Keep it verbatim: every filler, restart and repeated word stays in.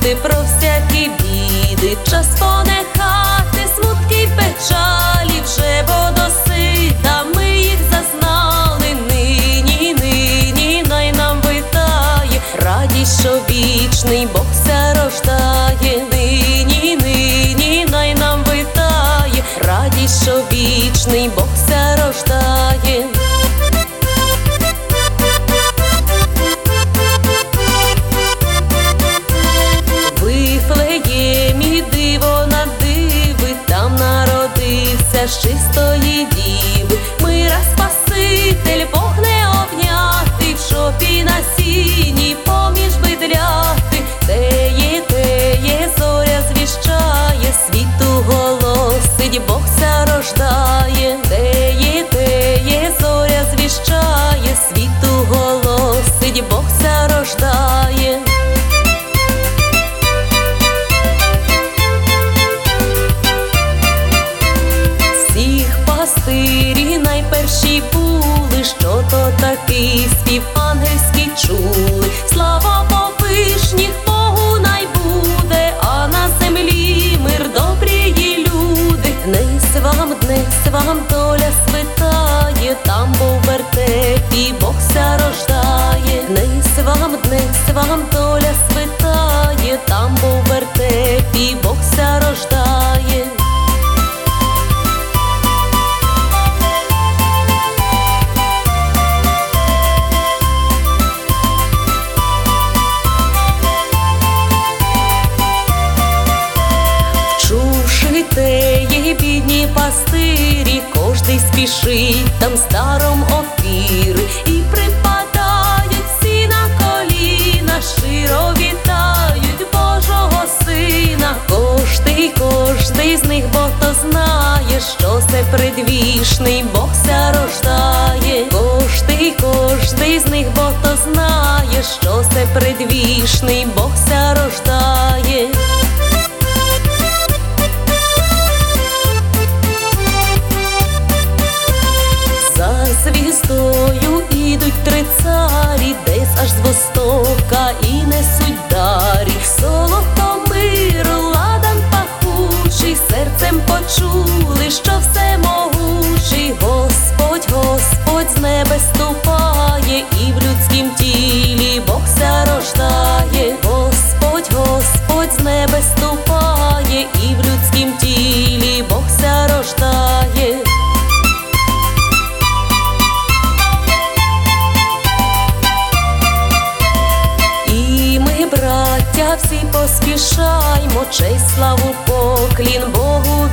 забути про всякі біди, час понехати смутки й печалі, вже водосита ми їх зазнали. Нині, нині най нам витає радість, що вічний Бог ся рождає. Нині, нині най нам витає радість, що вічний Бог ся рождає. З чистої діви мира Спаситель, Бог не обнятий, в шопі на сіні поміж бидляти. Теє, теє, зоря звіщає, світу голосить, Бог ся рождає. Теє, теє, зоря звіщає, світу голосить, Бог ся рождає. Пастирі найперші були, що то такий спів ангельський чули. Слава по вишніх Богу най буде, а на землі мир, добрії люди. Днес вам, днес вам доля свитає, там бо в вертепі Бог ся рождає. Днес вам, днес вам доля свитає, там бо в вертепі Бог ся рождає. Теє бідні пастирі, кожний спішить там з даром офіри, і припадають всі на коліна, щиро вітають Божого Сина. Кожний, кожний з них, бо то знає, що це предвічний Бог ся рождає. Кожний, кожний з них, бо то знає, що це предвічний Бог ся рождає. Звіздою ідуть три царі, десь аж з востока, і несуть дарі. Золото, мир, ладан пахучий, серцем почули, що всемогучий Господь, Господь з небес ступає, і в людськім тілі Бог ся рождає. Господь, Господь з небес ступає, і в людськім тілі Бог ся рождає. Браття, всі поспішаймо, честь, славу, поклін Богу